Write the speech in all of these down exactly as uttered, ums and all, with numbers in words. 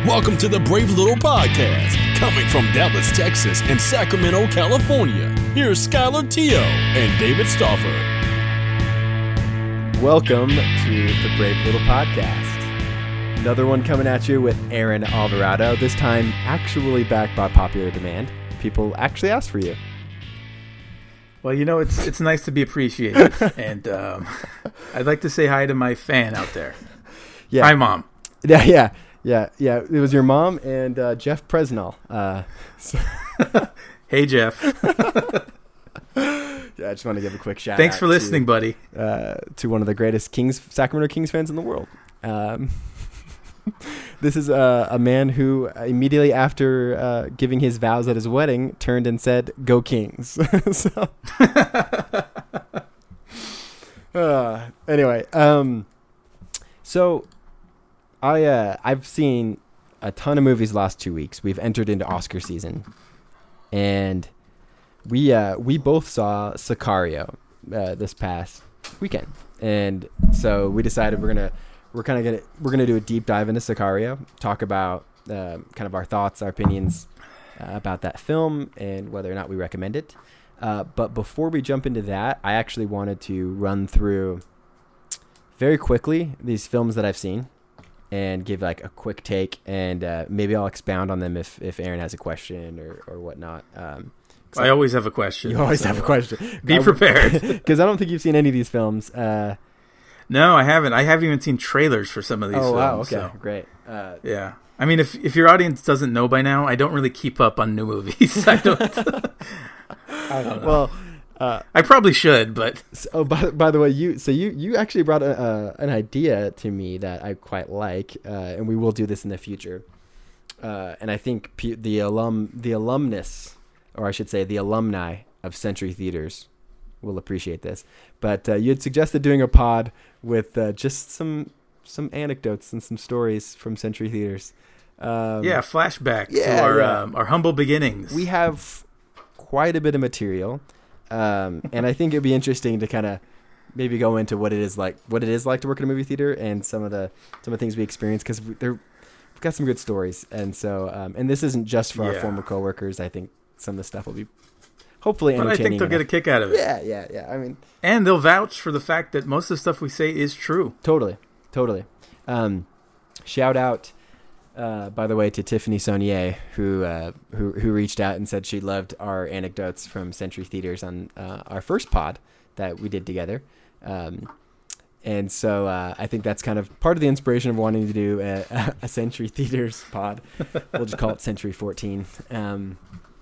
Welcome to the Brave Little Podcast, coming from Dallas, Texas, and Sacramento, California. Here's Skylar Teo and David Stauffer. Welcome to the Brave Little Podcast. Another one coming at you with Aaron Alvarado, this time actually backed by popular demand. People actually asked for you. Well, you know, it's it's nice to be appreciated, and um, I'd like to say hi to my fan out there. Yeah. Hi, Mom. Yeah, yeah, yeah, yeah. It was your mom and uh, Jeff Presnell. Uh, so Hey, Jeff. yeah, I just want to give a quick shout Thanks out for listening, to, buddy. Uh, to one of the greatest Kings, Sacramento Kings fans in the world. Um, this is uh, a man who immediately after uh, giving his vows at his wedding turned and said, "Go Kings." so, uh, anyway, um, so I uh, I've seen a ton of movies the last two weeks. We've entered into Oscar season, and we uh, we both saw Sicario uh, this past weekend, and so we decided we're gonna. We're kind of gonna we're gonna do a deep dive into Sicario, talk about uh, kind of our thoughts, our opinions uh, about that film, and whether or not we recommend it. Uh, but before we jump into that, I actually wanted to run through very quickly these films that I've seen and give like a quick take, and uh, maybe I'll expound on them if if Aaron has a question or or whatnot. Um, I always have a question. You always so have a question. Be prepared, because I don't think you've seen any of these films. Uh, No, I haven't. I haven't even seen trailers for some of these oh, films. wow. Okay, so. great. Uh, Yeah. I mean, if if your audience doesn't know by now, I don't really keep up on new movies. I don't. I don't know. Well, uh, I probably should, but so, oh, by, by the way, you so you you actually brought a, uh, an idea to me that I quite like, uh, and we will do this in the future. Uh, and I think p- the alum, the alumnus, or I should say, the alumni of Century Theaters will appreciate this. But uh, you had suggested doing a pod with uh, just some some anecdotes and some stories from Century Theaters. Um, yeah, flashback yeah, to our yeah. um, our humble beginnings. We have quite a bit of material, um, and I think it'd be interesting to kind of maybe go into what it is like, what it is like to work in a movie theater, and some of the some of the things we experience, because we, we've got some good stories. And so, um, and this isn't just for yeah. our former coworkers. I think some of the stuff will be hopefully But I entertaining. think they'll enough. get a kick out of it. Yeah, yeah, yeah. I mean, And they'll vouch for the fact that most of the stuff we say is true. totally, totally. Um, shout out, uh, by the way, to Tiffany Saunier, who uh, who who reached out and said she loved our anecdotes from Century Theaters on uh, our first pod that we did together. Um, and so uh, I think that's kind of part of the inspiration of wanting to do a, a Century Theaters pod. We'll just call it Century fourteen. Um,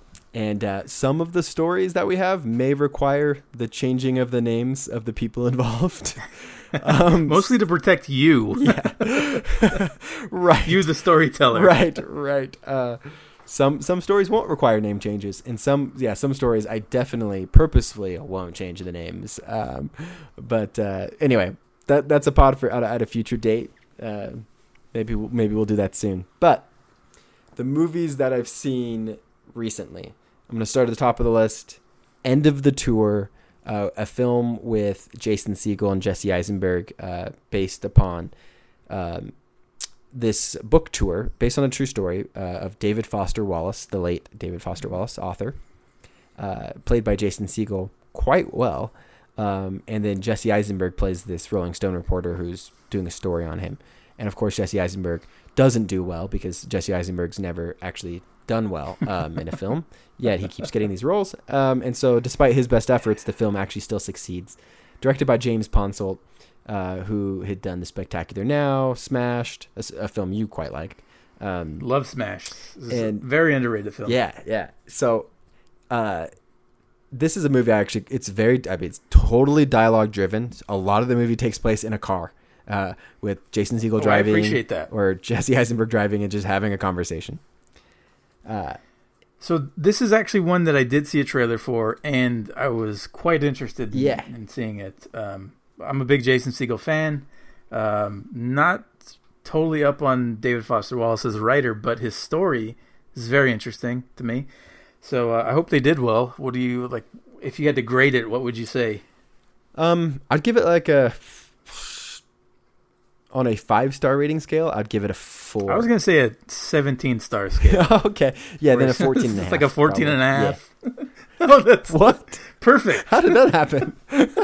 And uh, some of the stories that we have may require the changing of the names of the people involved. um, Mostly to protect you. Yeah. Right. You, the storyteller. Right, right. Uh, some some stories won't require name changes, and some, yeah, some stories I definitely purposefully won't change the names. Um, but uh, anyway, that that's a pod for at a, at a future date. Uh, maybe we'll, maybe we'll do that soon. But the movies that I've seen recently, I'm going to start at the top of the list. End of the Tour, uh, a film with Jason Segel and Jesse Eisenberg, uh, based upon um, this book tour, based on a true story uh, of David Foster Wallace, the late David Foster Wallace, author, uh, played by Jason Segel quite well. Um, and then Jesse Eisenberg plays this Rolling Stone reporter who's doing a story on him. And of course, Jesse Eisenberg doesn't do well because Jesse Eisenberg's never actually done well um, in a film, yet he keeps getting these roles. Um, and so despite his best efforts, the film actually still succeeds. Directed by James Ponsoldt, uh, who had done The Spectacular Now, Smashed, a, a film you quite liked. Um, Love Smash. This is and a very underrated film. Yeah, yeah. So uh, this is a movie I actually, it's very, I mean, it's totally dialogue driven. A lot of the movie takes place in a car uh, with Jason Segel Oh, driving. I appreciate that. Or Jesse Eisenberg driving and just having a conversation. Uh, so this is actually one that I did see a trailer for, and I was quite interested in, Yeah. in seeing it. Um, I'm a big Jason Segel fan. Um, not totally up on David Foster Wallace as a writer, but his story is very interesting to me. So uh, I hope they did well. What do you like? If you had to grade it, what would you say? Um, I'd give it like a on a five star rating scale, I'd give it a four. I was gonna say a seventeen star scale. Okay, yeah, then a fourteen and a half. It's like a fourteen probably. and a half. Yeah. Oh, that's What? perfect. How did that happen?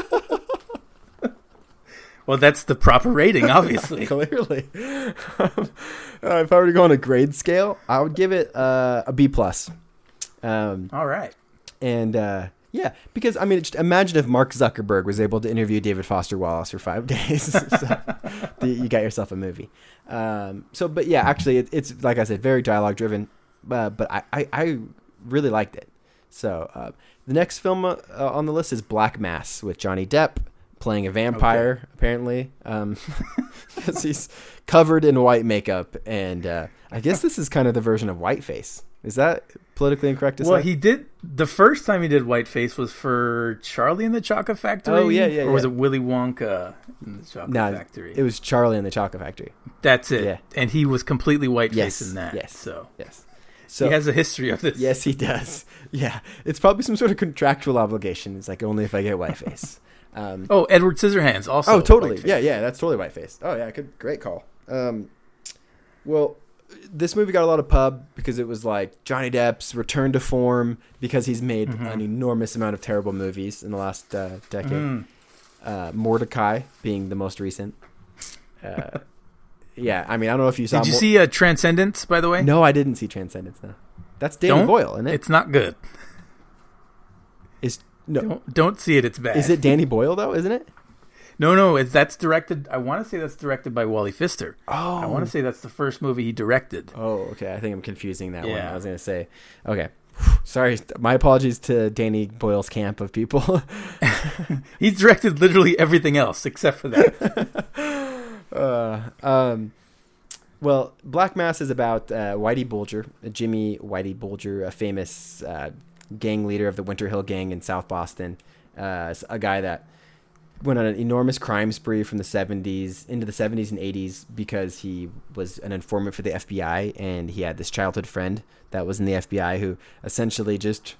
Well, that's the proper rating, obviously. Clearly. Um, uh, if I were to go on a grade scale, I would give it uh, a B plus. Um, All right. and uh, yeah, because I mean, just imagine if Mark Zuckerberg was able to interview David Foster Wallace for five days. So, the, you got yourself a movie. Um, so, but yeah, actually, it, it's like I said, very dialogue driven. Uh, but I, I, I really liked it. So uh, the next film uh, on the list is Black Mass with Johnny Depp playing a vampire, okay. apparently, um, because he's covered in white makeup. And uh, I guess this is kind of the version of Whiteface. Is that politically incorrect to well, say? he did the first time he did Whiteface was for Charlie and the Chocolate Factory. Oh yeah, yeah. Or was yeah. it Willy Wonka in the Chocolate no, Factory? It was Charlie and the Chocolate Factory. That's it. Yeah. And he was completely Whiteface Yes, in that. yes, So yes. So he has a history of this. yes, he does. Yeah, it's probably some sort of contractual obligation. It's like only if I get Whiteface. Um, Oh, Edward Scissorhands also. oh, totally. Whiteface. Yeah, yeah, that's totally Whiteface. Oh yeah, good, great call. Um, well, this movie got a lot of pub because it was like Johnny Depp's return to form because he's made Mhm. an enormous amount of terrible movies in the last uh, decade. Mm. Uh, Mordecai being the most recent. Uh, yeah, I mean, I don't know if you saw. Did you Mor- see uh, Transcendence, by the way? No, I didn't see Transcendence. No, that's Danny Don't? Boyle, isn't it? It's not good. Is no, Don't, don't see it. It's bad. is it Danny Boyle though? Isn't it? No, no. It's, that's directed. I want to say that's directed by Wally Pfister. Oh, I want to say that's the first movie he directed. Oh, okay. I think I'm confusing that one. Yeah. I was gonna say, okay. Sorry, my apologies to Danny Boyle's camp of people. He's directed literally everything else except for that. uh, um, well, Black Mass is about uh, Whitey Bulger, Jimmy Whitey Bulger, a famous uh, gang leader of the Winter Hill Gang in South Boston. Uh, a guy that went on an enormous crime spree from the seventies into the seventies and eighties because he was an informant for the F B I, and he had this childhood friend that was in the F B I who essentially just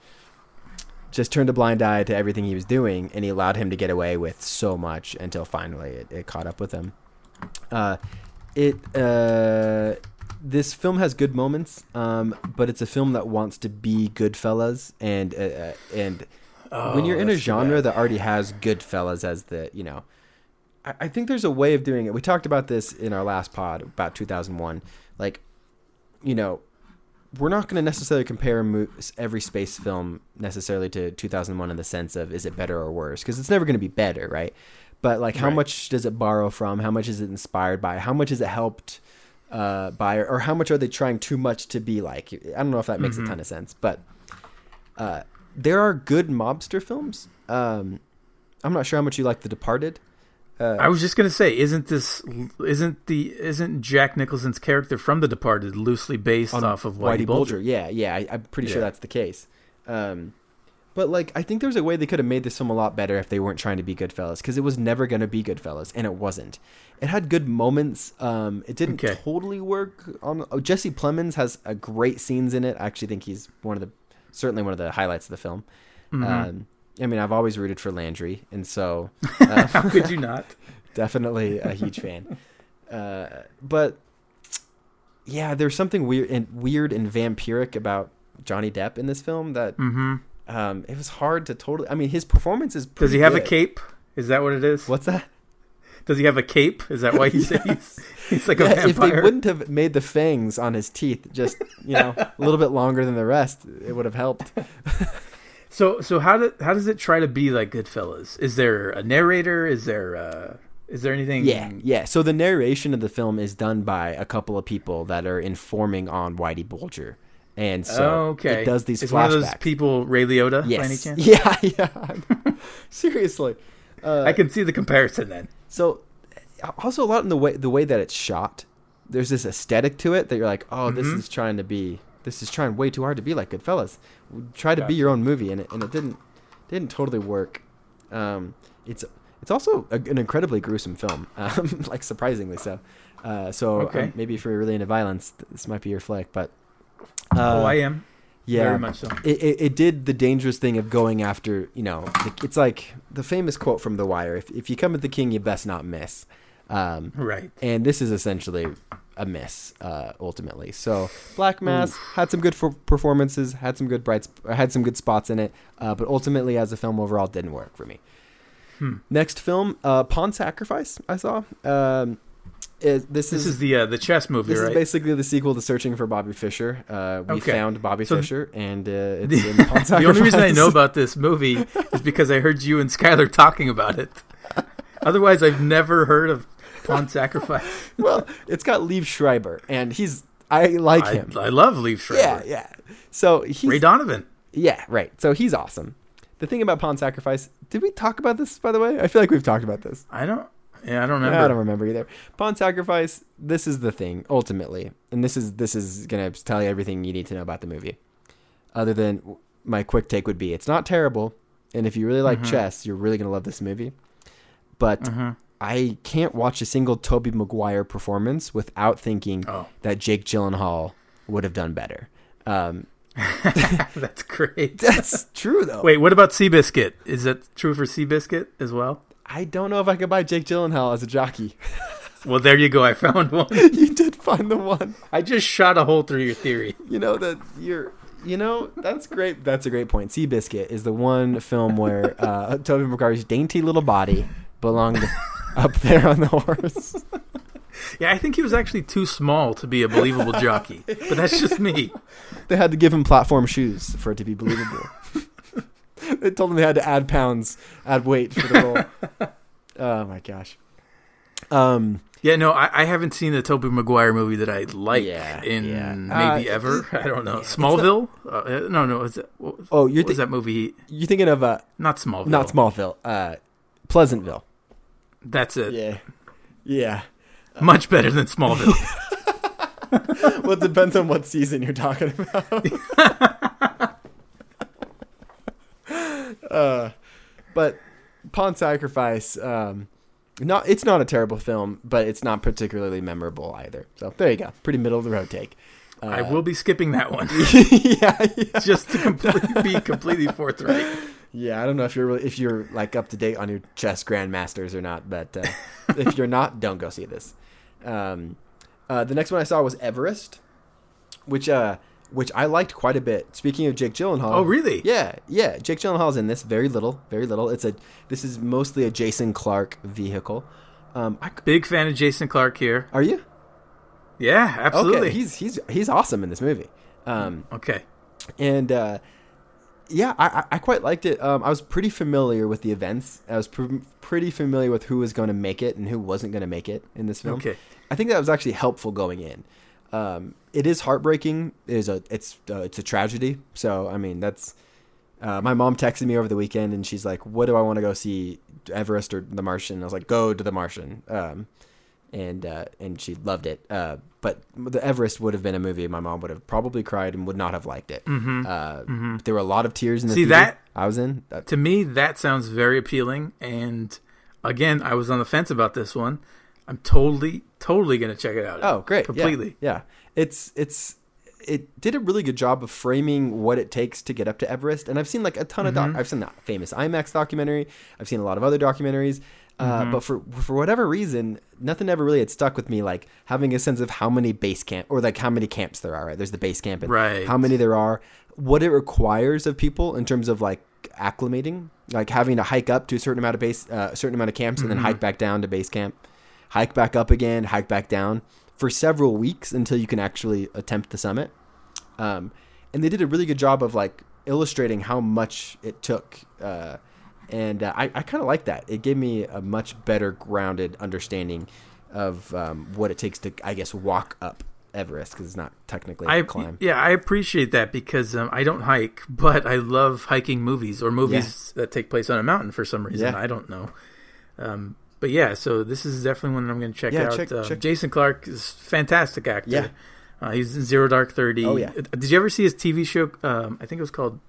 just turned a blind eye to everything he was doing, and he allowed him to get away with so much until finally it, it caught up with him. Uh, it uh, this film has good moments, um, but it's a film that wants to be Goodfellas, and uh, uh, and Oh, when you're in a that's too genre bad. that already has Goodfellas as the, you know, I, I think there's a way of doing it. We talked about this in our last pod about two thousand one. Like, you know, we're not going to necessarily compare mo- every space film necessarily to two thousand one in the sense of is it better or worse, because it's never going to be better, right? But like, how Right. much does it borrow from? How much is it inspired by? How much is it helped uh, by? Or, or how much are they trying too much to be like? I don't know if that makes Mhm. a ton of sense, but uh, there are good mobster films. Um, I'm not sure how much you like The Departed. Uh, I was just gonna say, isn't this isn't the isn't Jack Nicholson's character from The Departed loosely based on off of Whitey, Bulger? Yeah, yeah, I, I'm pretty sure Yeah. that's the case. Um, but like, I think there's a way they could have made this film a lot better if they weren't trying to be Goodfellas, because it was never going to be Goodfellas, and it wasn't. It had good moments. Um, it didn't Okay. totally work. On oh, Jesse Plemons has a great scenes in it. I actually think he's one of the certainly one of the highlights of the film. Mhm. Um, I mean, I've always rooted for Landry, and so uh, How could you not? definitely a huge fan. Uh, but yeah, there's something weird and weird and vampiric about Johnny Depp in this film that Mm-hmm. um, it was hard to totally. I mean, his performance is. Does pretty he have a good. cape? Is that what it is? What's that? Does he have a cape? Is that why he's he's, he's like a Yeah, vampire? if they wouldn't have made the fangs on his teeth just you know a little bit longer than the rest, it would have helped. So so how do, how does it try to be like Goodfellas? Is there a narrator? Is there uh is there anything? Yeah, yeah. So the narration of the film is done by a couple of people that are informing on Whitey Bulger, and so Oh, okay. it does these Is flashbacks. one of those people Ray Liotta yes. by any chance? Yeah, yeah. Seriously. Uh, I can see the comparison then. So, also a lot in the way the way that it's shot. There's this aesthetic to it that you're like, oh, this Mhm. is trying to be, this is trying way too hard to be like Goodfellas. Try to be Gotcha. your own movie, and it, and it didn't didn't totally work. Um, it's it's also a, an incredibly gruesome film, um, like surprisingly so. Uh, so Okay. um, maybe if you're really into violence, this might be your flick. But oh, uh, I am. yeah, Very much so. it, it, it did the dangerous thing of going after, you know, the, it's like the famous quote from The Wire: if if you come at the king, you best not miss. Um, Right. And this is essentially a miss, uh, ultimately. So Black Mass Oof. had some good for- performances, had some good bright, sp- had some good spots in it, uh, but ultimately, as a film overall, didn't work for me. Hmm. Next film, uh, Pawn Sacrifice. I saw. Um, is, this, this is, is the uh, the chess movie, this right? This is basically the sequel to Searching for Bobby Fischer. Uh, we okay. found Bobby so Fischer, and uh, it's in Pawn Sacrifice. The only reason I know about this movie is because I heard you and Skylar talking about it. Otherwise, I've never heard of Pawn Sacrifice. Well, it's got Liev Schreiber, and he's I like I, him. I love Liev Schreiber. Yeah, yeah. So he's Ray Donovan. Yeah, right. So he's awesome. The thing about Pawn Sacrifice, did we talk about this, by the way? I feel like we've talked about this. I don't. Yeah, I don't remember. I don't remember either. Pawn Sacrifice. This is the thing ultimately, and this is this is gonna tell you everything you need to know about the movie. Other than my quick take would be, it's not terrible, and if you really like mm-hmm. chess, you're really gonna love this movie. But mm-hmm. I can't watch a single Tobey Maguire performance without thinking oh. that Jake Gyllenhaal would have done better. Um, That's great. That's true, though. Wait, what about Seabiscuit? Is that true for Seabiscuit as well? I don't know if I could buy Jake Gyllenhaal as a jockey. Well, there you go. I found one. You did find the one. I just shot a hole through your theory. You know that you're. You know, that's great. That's a great point. Seabiscuit is the one film where uh, Tobey Maguire's dainty little body belonged up there on the horse. Yeah, I think he was actually too small to be a believable jockey, but that's just me. They had to give him platform shoes for it to be believable. They told him they had to add pounds, add weight for the role. Oh my gosh. Um. Yeah, no, I, I haven't seen the Tobey Maguire movie that I like yeah, in yeah. maybe uh, ever. I don't know. Yeah, Smallville? Not, uh, no, no. Is that, what, oh, you're what was that movie? You're thinking of uh, not Smallville. Not Smallville. Uh, Pleasantville. That's it. Yeah. Yeah. Much better than Smallville. Well, it depends on what season you're talking about. uh, but Pawn Sacrifice, um, not it's not a terrible film, but it's not particularly memorable either. So there you go, pretty middle of the road take. Uh, I will be skipping that one. yeah, yeah, just to complete, be completely forthright. Yeah, I don't know if you're really, if you're like up to date on your chess grandmasters or not, but uh, if you're not, don't go see this. Um, uh, the next one I saw was Everest, which uh, which I liked quite a bit. Speaking of Jake Gyllenhaal, oh really? Yeah, yeah. Jake Gyllenhaal's in this. Very little, very little. It's a this is mostly a Jason Clarke vehicle. Um, I, Big fan of Jason Clarke here. Are you? Yeah, absolutely. Okay, he's he's he's awesome in this movie. Um, okay, and. Uh, Yeah, I, I quite liked it. Um, I was pretty familiar with the events. I was pr- pretty familiar with who was going to make it and who wasn't going to make it in this film. Okay. I think that was actually helpful going in. Um, it is heartbreaking. It is a it's uh, it's a tragedy. So I mean that's. Uh, my mom texted me over the weekend and she's like, "What do I want to go see, Everest or The Martian?" And I was like, "Go to The Martian." Um, and uh, and she loved it. Uh, but the Everest would have been a movie my mom would have probably cried and would not have liked it. Mm-hmm. Uh, mm-hmm. There were a lot of tears in the See, theater that, I was in. That, to me, that sounds very appealing. And again, I was on the fence about this one. I'm totally, totally going to check it out. Oh, great. Completely. Yeah, yeah. It's, it's, it did a really good job of framing what it takes to get up to Everest. And I've seen like a ton of, doc- Mm-hmm. I've seen that famous IMAX documentary. I've seen a lot of other documentaries. Uh, mm-hmm. But for for whatever reason, nothing ever really had stuck with me, like having a sense of how many base camp or like how many camps there are. Right, there's the base camp and right. how many there are, what it requires of people in terms of like acclimating, like having to hike up to a certain amount of base, uh, a certain amount of camps, and mm-hmm. then hike back down to base camp, hike back up again, hike back down for several weeks until you can actually attempt the summit. Um, and they did a really good job of like illustrating how much it took. Uh, And uh, I, I kind of like that. It gave me a much better grounded understanding of um, what it takes to, I guess, walk up Everest, because it's not technically a I, climb. Yeah, I appreciate that because um, I don't hike, but I love hiking movies or movies yeah. that take place on a mountain for some reason. Yeah. I don't know. Um, but yeah, so this is definitely one that I'm going to check yeah, out. Check, uh, check. Jason Clarke is a fantastic actor. Yeah. Uh, he's in Zero Dark Thirty. Oh, yeah. Did you ever see his T V show? Um, I think it was called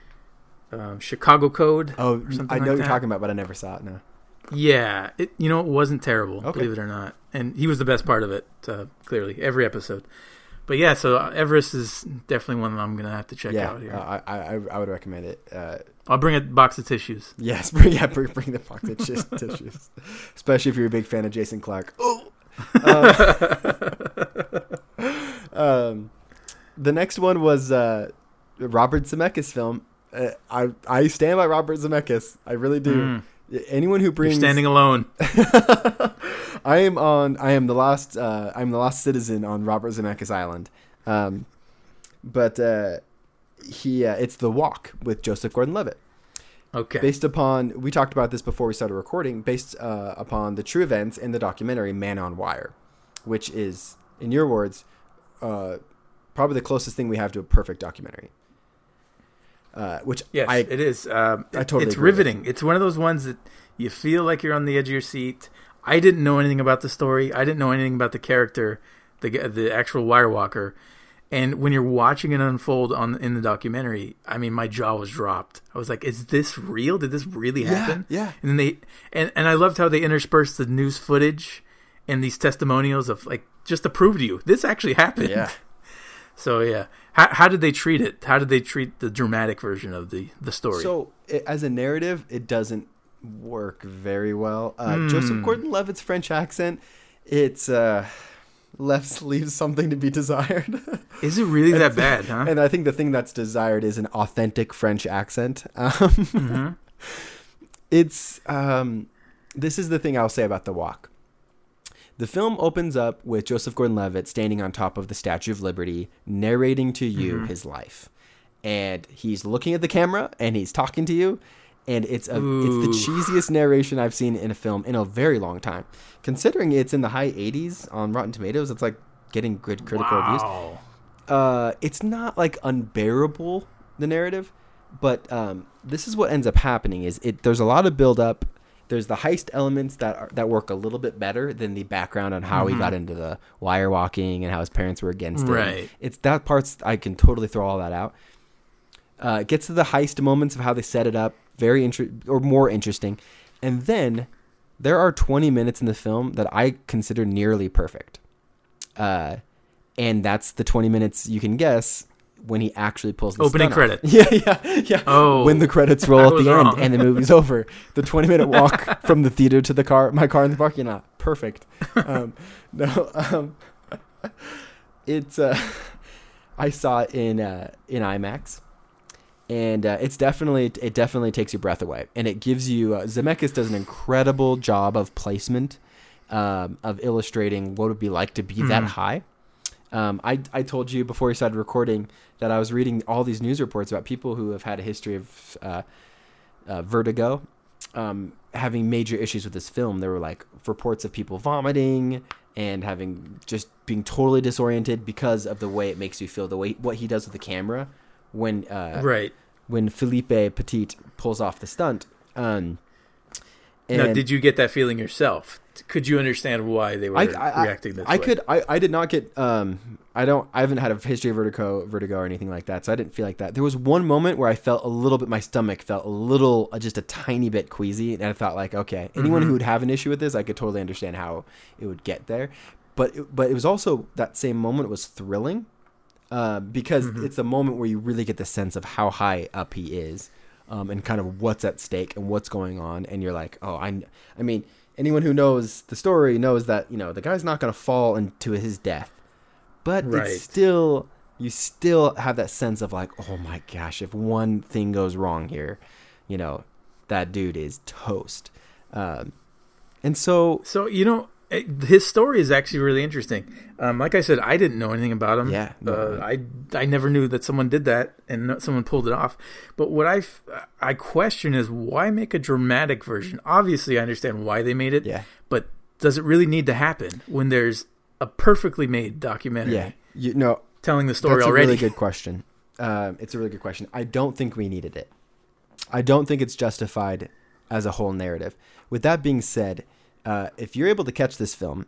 Um, Chicago Code. Oh, I know like what you're that. talking about, but I never saw it. No. Yeah, it you know it wasn't terrible, okay. believe it or not, and he was the best part of it. Uh, clearly, every episode. but yeah, so Everest is definitely one that I'm gonna have to check yeah, out here. uh, I, I I would recommend it. Uh, I'll bring a box of tissues. yes, bring, yeah, bring, bring the box of tis- tissues, especially if you're a big fan of Jason Clarke. Oh. Um, um, the next one was uh, Robert Zemeckis film. Uh, I I stand by Robert Zemeckis. I really do. Mm. Anyone who brings You're standing alone. I am on. I am the last. Uh, I'm the last citizen on Robert Zemeckis Island. Um, but uh, he. Uh, it's The Walk with Joseph Gordon-Levitt. Okay. Based upon, we talked about this before we started recording. Based uh, upon the true events in the documentary Man on Wire, which is, in your words, uh, probably the closest thing we have to a perfect documentary. Uh, which yes, I, it is. Um, I totally it's agree with. riveting. It's one of those ones that you feel like you're on the edge of your seat. I didn't know anything about the story. I didn't know anything about the character, the the actual wire walker. And when you're watching it unfold on in the documentary, I mean, my jaw was dropped. I was like, "Is this real? Did this really happen?" Yeah, yeah. And then they and, and I loved how they interspersed the news footage and these testimonials of like just to prove to you this actually happened. Yeah. So yeah, how how did they treat it? How did they treat the dramatic version of the the story? So it, as a narrative, it doesn't work very well. Uh, Mm. Joseph Gordon-Levitt's French accent, it's uh, left leaves something to be desired. Is it really that bad, huh? And I think the thing that's desired is an authentic French accent. Um, Mm-hmm. It's um, this is the thing I'll say about The Walk. The film opens up with Joseph Gordon-Levitt standing on top of the Statue of Liberty, narrating to you Mhm. his life, and he's looking at the camera and he's talking to you, and it's a Ooh. it's the cheesiest narration I've seen in a film in a very long time. Considering it's in the high eighties on Rotten Tomatoes, it's like getting good critical reviews. Wow. Uh, it's not like unbearable, the narrative, but um, this is what ends up happening: is it there's a lot of build up. There's the heist elements that are, that work a little bit better than the background on how Mhm. he got into the wire walking and how his parents were against it. Right. It's that parts I can totally throw all that out. Uh, it gets to the heist moments of how they set it up, very inter- or more interesting, and then there are twenty minutes in the film that I consider nearly perfect. Uh, and that's the twenty minutes you can guess when he actually pulls the Opening stunt off. credits. Yeah, yeah, yeah. Oh. When the credits I roll at was the wrong. end and the movie's over. The twenty minute walk from the theater to the car, my car in the parking lot. Perfect. Um, no, um, it's, uh, I saw it in, uh, in IMAX. And uh, it's definitely it definitely takes your breath away, and it gives you. Uh, Zemeckis does an incredible job of placement, um, of illustrating what it would be like to be that Mm. high. Um, I I told you before we started recording that I was reading all these news reports about people who have had a history of uh, uh, vertigo, um, having major issues with this film. There were like reports of people vomiting and having just being totally disoriented because of the way it makes you feel, the way what he does with the camera when uh, Right. when Philippe Petit pulls off the stunt. Um, Now, and did you get that feeling yourself? Could you understand why they were I, I, reacting this I way? could. I, I did not get. Um, I don't. I haven't had a history of vertigo, vertigo or anything like that, so I didn't feel like that. There was one moment where I felt a little bit. My stomach felt a little, uh, just a tiny bit queasy, and I thought like, okay, anyone Mhm. who would have an issue with this, I could totally understand how it would get there. But it, but it was also that same moment was thrilling, uh, because Mhm. it's a moment where you really get the sense of how high up he is, um, and kind of what's at stake and what's going on, and you're like, oh, I, I mean. Anyone who knows the story knows that, you know, the guy's not going to fall into his death. But Right. it's still, you still have that sense of like, oh my gosh, if one thing goes wrong here, you know, that dude is toast. Um, and so, So, you know, it, his story is actually really interesting. Um, like I said, I didn't know anything about him. Yeah, no, uh, I I never knew that someone did that and no- someone pulled it off. But what I f- I question is why make a dramatic version? Obviously, I understand why they made it. yeah, But does it really need to happen when there's a perfectly made documentary yeah, you know, telling the story that's already? a really good question. Um, it's a really good question. I don't think we needed it. I don't think it's justified as a whole narrative. With that being said, uh, if you're able to catch this film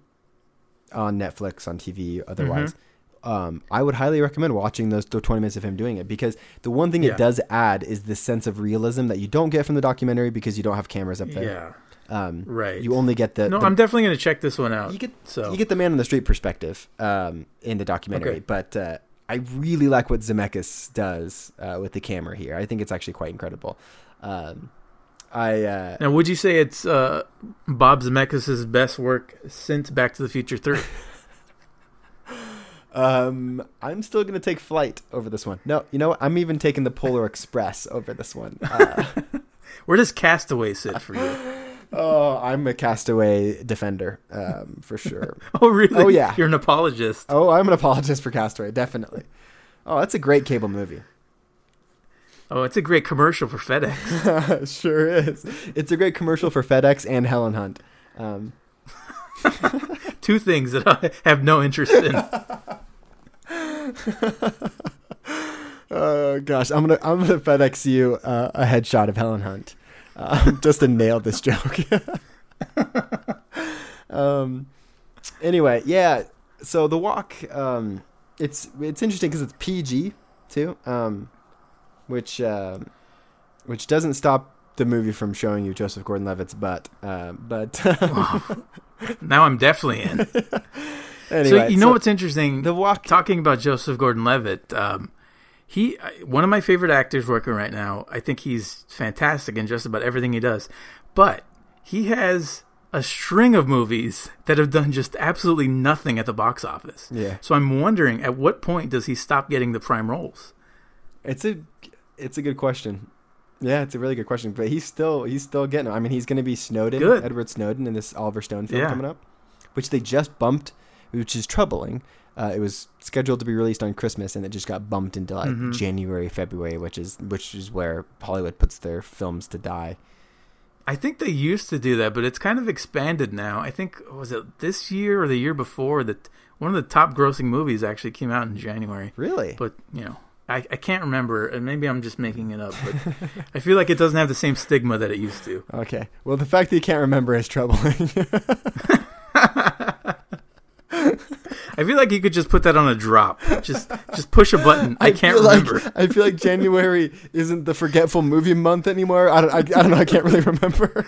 on Netflix, on T V, otherwise, um, I would highly recommend watching those the twenty minutes of him doing it, because the one thing Yeah. it does add is this sense of realism that you don't get from the documentary because you don't have cameras up there. Yeah. Um, right. You only get the. No, the, I'm definitely going to check this one out. You get so. you get the man on the street perspective um, in the documentary, Okay. but uh, I really like what Zemeckis does uh, with the camera here. I think it's actually quite incredible. Um, I uh, now, would you say it's uh, Bob Zemeckis' best work since Back to the Future three? um, I'm still going to take Flight over this one. No, you know what? I'm even taking the Polar Express over this one. Uh, Where does Castaway sit for you? Oh, I'm a Castaway defender, um, for sure. Oh, really? Oh, yeah. You're an apologist. Oh, I'm an apologist for Castaway, definitely. Oh, that's a great cable movie. Oh, it's a great commercial for FedEx. Sure is. It's a great commercial for FedEx and Helen Hunt. Um, Two things that I have no interest in. Oh gosh, I'm gonna I'm gonna FedEx you uh, a headshot of Helen Hunt, um, just to nail this joke. um, anyway, yeah. So The Walk, um, it's it's interesting because it's P G too, um, which uh, which doesn't stop the movie from showing you Joseph Gordon-Levitt's butt. Uh, but now I'm definitely in. Anyway, so you know so what's interesting? The Walk. Talking about Joseph Gordon-Levitt, um, he one of my favorite actors working right now. I think he's fantastic in just about everything he does. But he has a string of movies that have done just absolutely nothing at the box office. Yeah. So I'm wondering, at what point does he stop getting the prime roles? It's a it's a good question. Yeah, it's a really good question. But he's still he's still getting them. I mean, he's going to be Snowden, Good. Edward Snowden, in this Oliver Stone film Yeah. coming up, which they just bumped, which is troubling. Uh, it was scheduled to be released on Christmas, and it just got bumped into like Mhm. January, February, which is which is where Hollywood puts their films to die. I think they used to do that, but it's kind of expanded now. I think, was it this year or the year before that one of the top grossing movies actually came out in January. Really? But, you know, I, I can't remember, and maybe I'm just making it up, but I feel like it doesn't have the same stigma that it used to. Okay. Well, the fact that you can't remember is troubling. I feel like you could just put that on a drop. Just just push a button. I, can't feel remember. Like, I feel like January isn't the forgetful movie month anymore. I don't. I, I don't know. I can't really remember.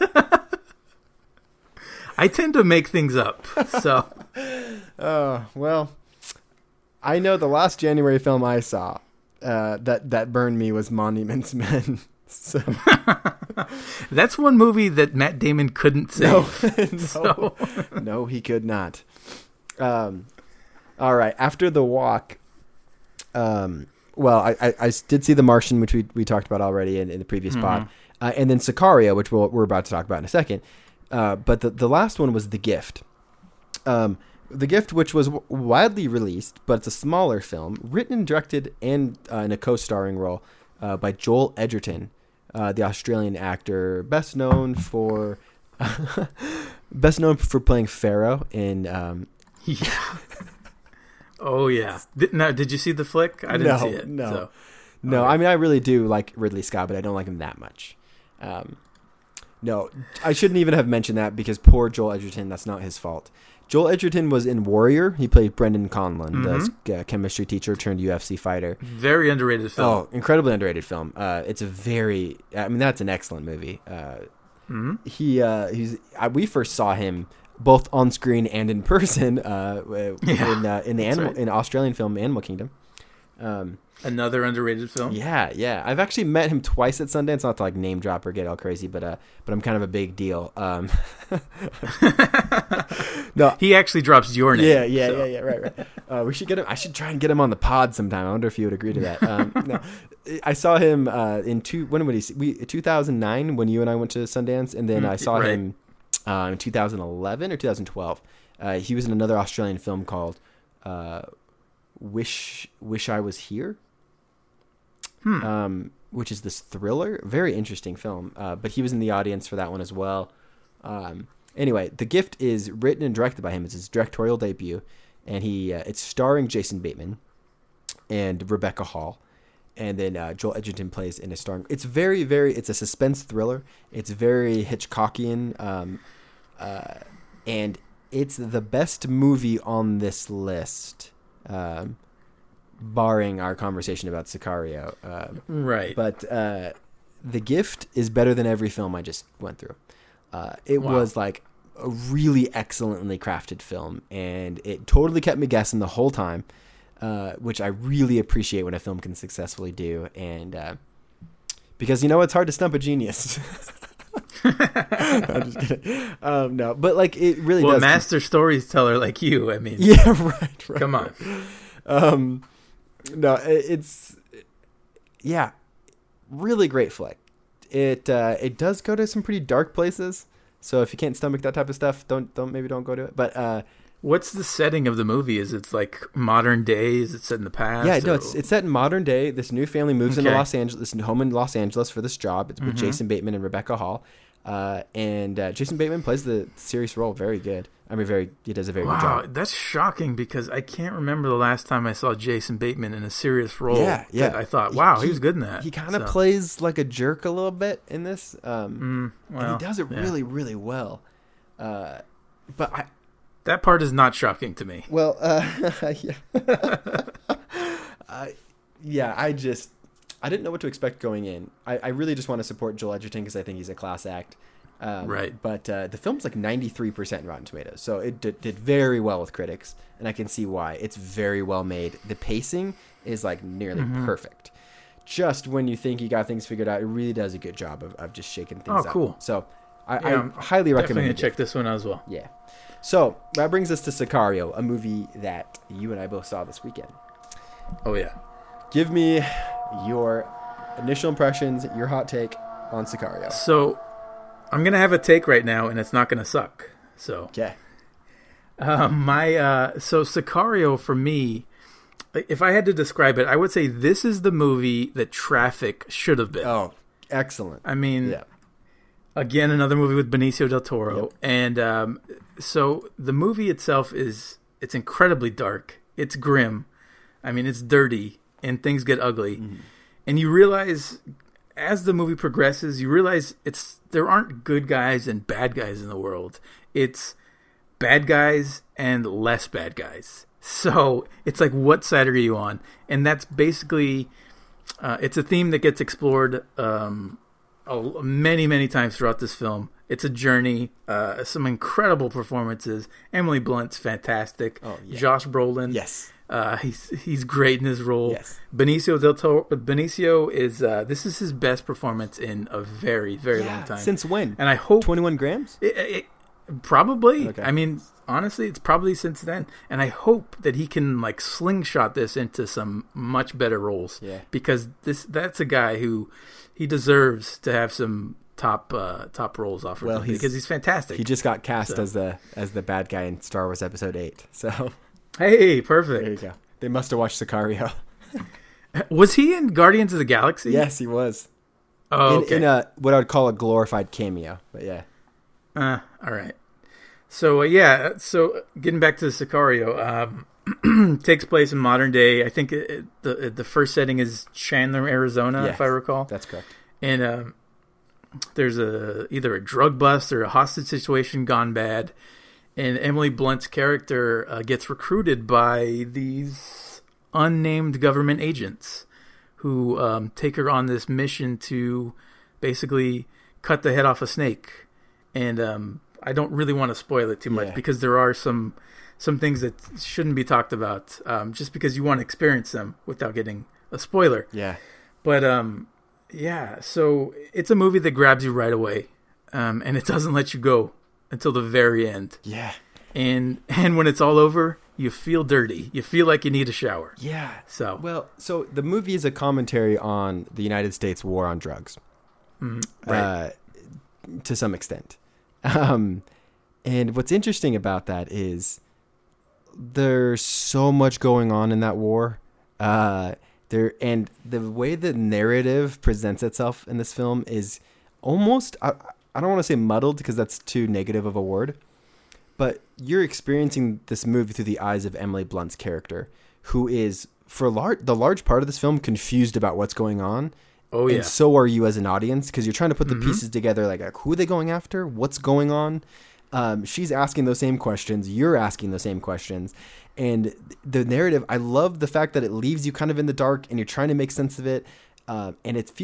I tend to make things up. So, Oh well, I know the last January film I saw uh, that that burned me was Monuments Men. So that's one movie that Matt Damon couldn't no, save. no, So. no, he could not. Um, all right. After The Walk, um, well, I, I, I did see The Martian, which we we talked about already in, in the previous Mm-hmm. pod, uh, and then Sicario, which we'll, we're about to talk about in a second. Uh, but the the last one was The Gift. Um, The Gift, which was w- widely released, but it's a smaller film, written and directed and uh, in a co-starring role uh, by Joel Edgerton, uh, the Australian actor, best known for best known for playing Pharaoh in. Um, Yeah. Oh yeah. Did, now, did you see the flick? I didn't No, see it. no. So. No, Okay. I mean I really do like Ridley Scott, but I don't like him that much. Um, no, I shouldn't even have mentioned that because poor Joel Edgerton. That's not his fault. Joel Edgerton was in Warrior. He played Brendan Conlon, Mm-hmm. the uh, chemistry teacher turned U F C fighter. Very underrated film. Oh, incredibly underrated film. Uh, it's a very. I mean, that's an excellent movie. Uh, Mm-hmm. he uh, he's. Uh, we first saw him both on screen and in person uh, w- Yeah, in uh, in the that's animal right. in Australian film Animal Kingdom. Um, Another underrated film. Yeah, yeah. I've actually met him twice at Sundance. Not to like name drop or get all crazy, but uh, but I'm kind of a big deal. Um, no, He actually drops your name. yeah, yeah, so. yeah, yeah. Right, right. Uh, we should get him. I should try and get him on the pod sometime. I wonder if he would agree to that. Um, no, I saw him uh, in two. When would he? See, we two thousand nine when you and I went to Sundance, and then Mm, I saw right. him uh, in two thousand eleven or two thousand twelve. Uh, he was in another Australian film called uh, "Wish Wish I Was Here." Hmm. Um, which is this thriller, very interesting film. Uh, but he was in the audience for that one as well. Um, anyway, The Gift is written and directed by him. It's his directorial debut, and he uh, it's starring Jason Bateman and Rebecca Hall, and then uh, Joel Edgerton plays in a starring. It's very, very. It's a suspense thriller. It's very Hitchcockian, um, uh, and it's the best movie on this list. Um, barring our conversation about Sicario. Uh, Right. but uh, The Gift is better than every film I just went through. Uh, it Wow. was like a really excellently crafted film, and it totally kept me guessing the whole time, uh, which I really appreciate when a film can successfully do. And uh, because, you know, it's hard to stump a genius. I'm just kidding. Um, no, but like it really well, does. master storyteller like you. I mean, Yeah, right, right. come on. Um, no, it, it's yeah, really great flick. It uh, it does go to some pretty dark places. So if you can't stomach that type of stuff, don't don't maybe don't go to it. But uh, What's the setting of the movie? Is it like modern day? Is it set in the past? yeah, no, or- it's it's set in modern day. This new family moves into Okay. Los Angeles, this home in Los Angeles for this job. It's with Mhm. Jason Bateman and Rebecca Hall. Uh, and uh, Jason Bateman plays the serious role very good. I mean, very he does a very good Wow, job. that's shocking because I can't remember the last time I saw Jason Bateman in a serious role. Yeah, yeah. that I thought, wow, he, He- was good in that. He kind of So, plays like a jerk a little bit in this. Um, Mm, well, and he does it yeah. really, really well. Uh, but I, That part is not shocking to me. well, uh, yeah, uh, yeah. I just, I didn't know what to expect going in. I, I really just want to support Joel Edgerton because I think he's a class act. Um, Right. But uh, the film's like ninety-three percent Rotten Tomatoes, so it did, did very well with critics, and I can see why. It's very well made. The pacing is like nearly Mm-hmm. perfect. Just when you think you got things figured out, it really does a good job of, of just shaking things Oh, up. cool. So I, Yeah, I'm I highly Definitely recommend gonna it. check this one out as well. Yeah. So that brings us to Sicario, a movie that you and I both saw this weekend. Oh yeah. Give me your initial impressions, your hot take on Sicario. So I'm gonna have a take right now, and it's not gonna suck. So Okay. uh, my uh, so Sicario for me, if I had to describe it, I would say this is the movie that Traffic should have been. Oh, excellent. I mean, Yeah. again, another movie with Benicio del Toro, Yep. and um, so the movie itself is it's incredibly dark. It's grim. I mean, it's dirty, and things get ugly, Mm-hmm. and you realize as the movie progresses, you realize it's there aren't good guys and bad guys in the world. It's bad guys and less bad guys. So it's like, what side are you on? And that's basically uh, it's a theme that gets explored um, a- many, many times throughout this film. It's a journey. Uh, some incredible performances. Emily Blunt's fantastic. Oh, yeah. Josh Brolin. Yes. Uh, he's he's great in his role. Yes. Benicio del Toro. Benicio is uh, this is his best performance in a very, very Yeah. long time. Since when? and I hope twenty-one grams? it, it, probably. Okay. I mean, honestly, it's probably since then. And I hope that he can like slingshot this into some much better roles. Yeah. Because this that's a guy who he deserves to have some top uh, top roles offered Well, to him he's- because he's fantastic. He just got cast So. as the as the bad guy in Star Wars Episode eight. So hey, there you perfect. go. They must have watched Sicario. Was he in Guardians of the Galaxy? Yes, he was. Oh, in, okay. in a what I would call a glorified cameo. But yeah. Uh, all right. So uh, yeah, so getting back to the Sicario, um, takes place in modern day. I think it, it, the the first setting is Chandler, Arizona, Yes, if I recall. That's correct. And um, there's a either a drug bust or a hostage situation gone bad, and Emily Blunt's character uh, gets recruited by these unnamed government agents who um, take her on this mission to basically cut the head off a snake. And um, I don't really want to spoil it too much Yeah. because there are some some things that shouldn't be talked about, um, just because you want to experience them without getting a spoiler. Yeah. But um, yeah, so it's a movie that grabs you right away, um, and it doesn't let you go until the very end. Yeah. And and when it's all over, you feel dirty. You feel like you need a shower. Yeah. So Well, so the movie is a commentary on the United States war on drugs, mm, right. uh, to some extent. Um, and what's interesting about that is there's so much going on in that war. Uh, there and the way the narrative presents itself in this film is almost I, I don't want to say muddled because that's too negative of a word, but you're experiencing this movie through the eyes of Emily Blunt's character, who is for lar- the large part of this film confused about what's going on. oh yeah. And so are you as an audience because you're trying to put the Mhm. pieces together. Like, like, who are they going after? What's going on? Um, she's asking those same questions. You're asking the same questions. And the narrative, I love the fact that it leaves you kind of in the dark and you're trying to make sense of it. Um, and it feels